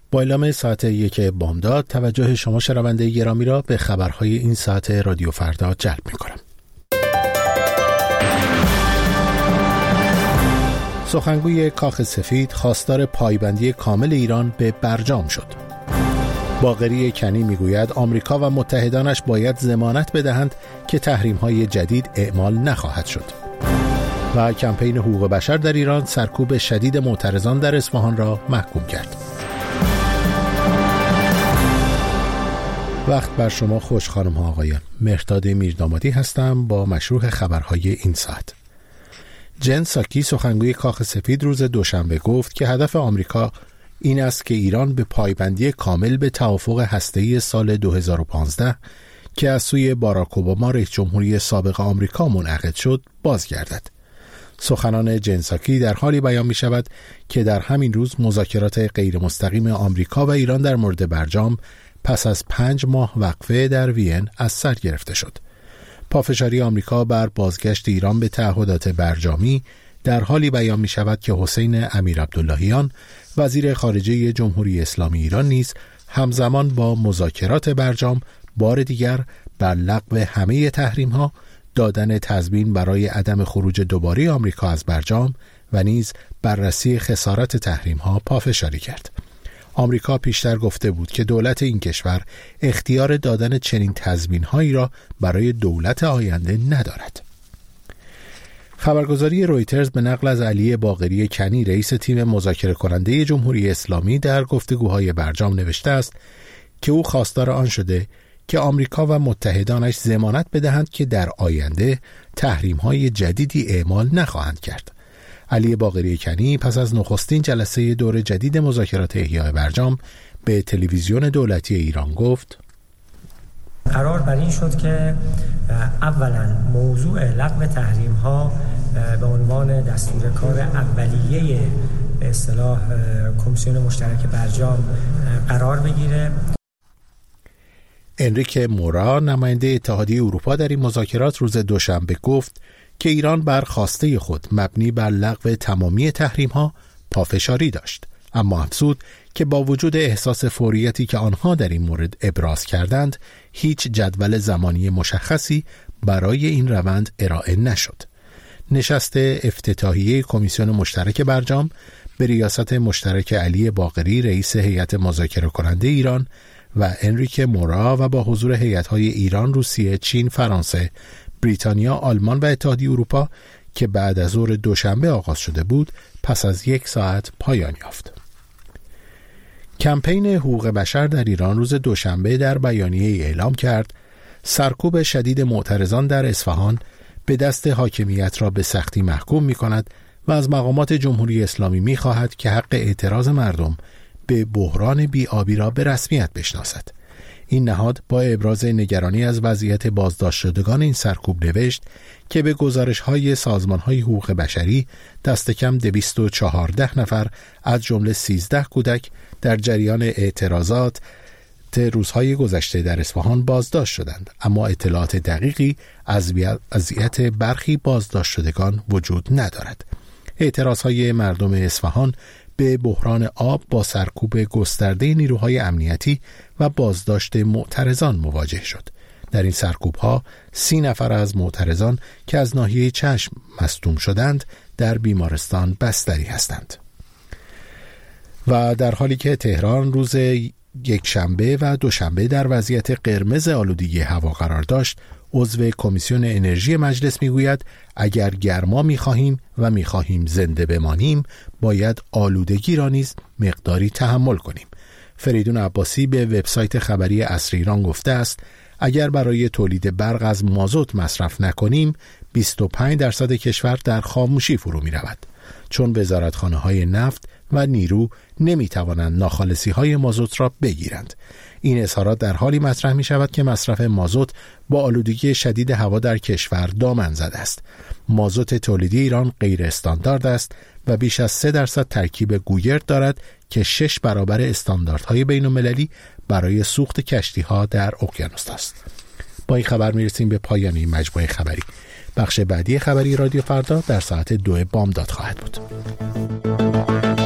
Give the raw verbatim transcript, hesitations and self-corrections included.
با اعلام ساعت یک بامداد توجه شما شنونده گرامی را به خبرهای این ساعت رادیو فردا جلب می‌کنم. سخنگوی کاخ سفید خواستار پایبندی کامل ایران به برجام شد. باقری کنی میگوید آمریکا و متحدانش باید ضمانت بدهند که تحریم‌های جدید اعمال نخواهد شد. و کمپین حقوق بشر در ایران سرکوب شدید معترضان در اصفهان را محکوم کرد. وقت بر شما خوش خانم ها آقایان. مهرداد میردامادی هستم با مشروح خبرهای این ساعت. جن ساکی سخنگوی کاخ سفید روز دوشنبه گفت که هدف آمریکا این است که ایران به پایبندی کامل به توافق هسته‌ای سال دو هزار و پانزده که از سوی باراک اوباما رئیس جمهوری سابق آمریکا منعقد شد بازگردد. سخنان جن ساکی در حالی بیان می شود که در همین روز مذاکرات غیر مستقیم آمریکا و ایران در مورد برجام پس از پنج ماه وقفه در وین از سر گرفته شد. پافشاری آمریکا بر بازگشت ایران به تعهدات برجامی در حالی بیان می شود که حسین امیرعبداللهیان وزیر خارجه جمهوری اسلامی ایران نیز همزمان با مذاکرات برجام بار دیگر بر لغو همه تحریم ها، دادن تضمین برای عدم خروج دوباره آمریکا از برجام و نیز بررسی خسارات تحریم ها پافشاری کرد. آمریکا پیشتر گفته بود که دولت این کشور اختیار دادن چنین تضمین‌هایی را برای دولت آینده ندارد. خبرگزاری رویترز به نقل از علی باقری کنی رئیس تیم مذاکره کننده جمهوری اسلامی در گفتگوهای برجام نوشته است که او خواستار آن شده که آمریکا و متحدانش ضمانت بدهند که در آینده تحریم‌های جدیدی اعمال نخواهند کرد. علی باقری کنی پس از نخستین جلسه دور جدید مذاکرات احیای برجام به تلویزیون دولتی ایران گفت: قرار بر این شد که اولا موضوع لغو تحریم‌ها به عنوان دستور کار اولیه به اصطلاح کمیسیون مشترک برجام قرار بگیره. انریک مورا نماینده اتحادیه اروپا در این مذاکرات روز دوشنبه گفت که ایران بر خواسته خود مبنی بر لغو تمامی تحریم‌ها پافشاری داشت، اما افزود که با وجود احساس فوریتی که آنها در این مورد ابراز کردند هیچ جدول زمانی مشخصی برای این روند ارائه نشد. نشست افتتاحیه کمیسیون مشترک برجام به ریاست مشترک علی باقری رئیس هیئت مذاکره کننده ایران و انریک مورا و با حضور هیئت‌های ایران، روسیه، چین، فرانسه، بریتانیا، آلمان و اتحادیه اروپا که بعد از ظهر دوشنبه آغاز شده بود پس از یک ساعت پایان یافت. کمپین حقوق بشر در ایران روز دوشنبه در بیانیه‌ای اعلام کرد سرکوب شدید معترضان در اصفهان به دست حاکمیت را به سختی محکوم می‌کند و از مقامات جمهوری اسلامی می‌خواهد که حق اعتراض مردم به بحران بی‌آبی را به رسمیت بشناسد. این نهاد با ابراز نگرانی از وضعیت بازداشت شدگان این سرکوب نوشت که به گزارش‌های سازمان‌های حقوق بشری دست کم دویست و چهارده نفر از جمله سیزده کودک در جریان اعتراضات روزهای گذشته در اصفهان بازداشت شدند، اما اطلاعات دقیقی از وضعیت برخی بازداشت شدگان وجود ندارد. اعتراضهای مردم اصفهان به بحران آب با سرکوب گسترده نیروهای امنیتی و بازداشت معترضان مواجه شد. در این سرکوب‌ها سی نفر از معترضان که از ناحیه چشم مصدوم شدند در بیمارستان بستری هستند. و در حالی که تهران روز یک شنبه و دوشنبه در وضعیت قرمز آلودگی هوا قرار داشت، عضو کمیسیون انرژی مجلس میگوید اگر گرما میخواهیم و میخواهیم زنده بمانیم باید آلودگی را نیز مقداری تحمل کنیم. فریدون عباسی به وبسایت خبری عصر ایران گفته است اگر برای تولید برق از مازوت مصرف نکنیم بیست و پنج درصد کشور در خاموشی فرو می رود، چون وزارتخانه‌های نفت و نیرو نمی توانند ناخالصی های مازوت را بگیرند. این اظهارات در حالی مطرح می شود که مصرف مازوت با آلودگی شدید هوا در کشور دامن زده است. مازوت تولیدی ایران غیر استاندارد است و بیش از سه درصد ترکیب گوگرد دارد که شش برابر استانداردهای بین المللی برای سوخت کشتی ها در اقیانوس است. با این خبر می رسیم به پایان این مجموعه خبری. بخش بعدی خبری رادیو فردا در ساعت دو بامداد خواهد بود.